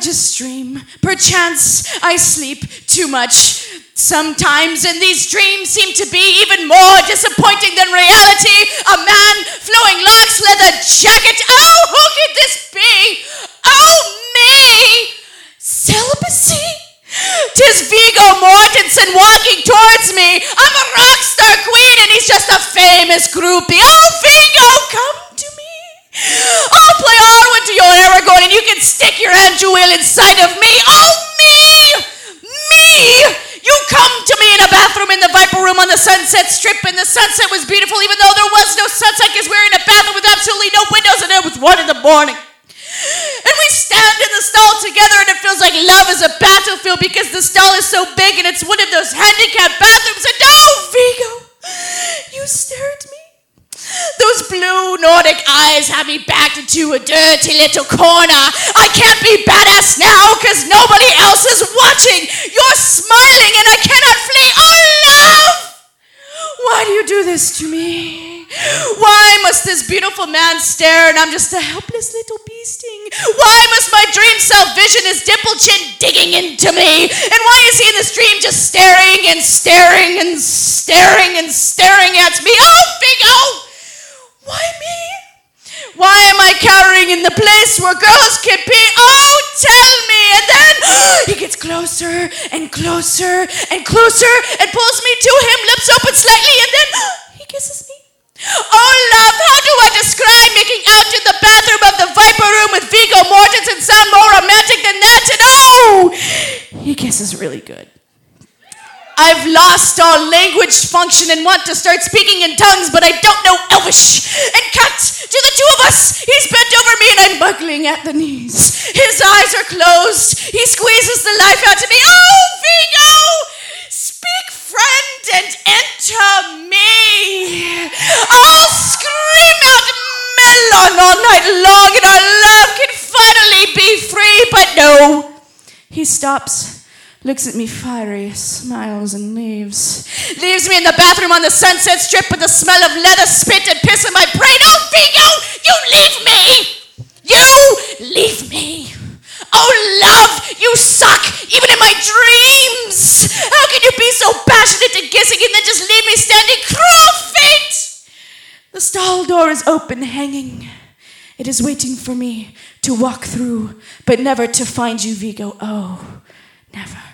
just dream. Perchance I sleep too much. Sometimes, and these dreams seem to be even more disappointing than reality. A man flowing locks, leather jacket. Oh, who could this be? Oh, me! Celibacy? 'Tis Viggo Mortensen walking towards me. I'm a rock star queen and he's just a famous groupie. Oh, Viggo, come to me. I'll play Arwen to your Aragorn and you can stick your Anduril inside of me. Oh, me! Me! You come to me in a bathroom in the Viper Room on the Sunset Strip, and the sunset was beautiful even though there was no sunset because we were in a bathroom with absolutely no windows and it was 1 a.m. And we stand in the stall together and it feels like love is a battlefield because the stall is so big and it's one of those handicapped bathrooms. And no, Viggo, you stare at me. Those blue Nordic eyes have me backed into a dirty little corner. I can't be badass now because nobody else is watching. You're smiling and I cannot flee. Oh, love! Why do you do this to me? Why must this beautiful man stare and I'm just a helpless little bee sting? Why must my dream self vision his dimple chin digging into me? And why is he in this dream just staring and staring and staring and staring at me? Oh, Viggo! Why me? Why am I cowering in the place where girls can pee? Oh, tell me! And then he gets closer and closer and closer and pulls me to him, lips open slightly, and then he kisses me. Oh, love, how do I describe making out in the bathroom of the Viper Room with Viggo Mortensen sound more romantic than that? And oh, he kisses really good. I've lost all language function and want to start speaking in tongues, but I don't know Elvish. And cut to the two of us. He's bent over me and I'm buckling at the knees. His eyes are closed. He squeezes the life out of me. Oh, Viggo! Speak, friend, and enter me. I'll scream out melon all night long and our love can finally be free. But no. He stops. Looks at me fiery, smiles and leaves. Leaves me in the bathroom on the Sunset Strip with the smell of leather, spit, and piss in my brain. Oh, Viggo, you leave me! You leave me! Oh, love, you suck, even in my dreams! How can you be so passionate and kissing and then just leave me standing cruel fate? The stall door is open, hanging. It is waiting for me to walk through, but never to find you, Viggo. Oh, never.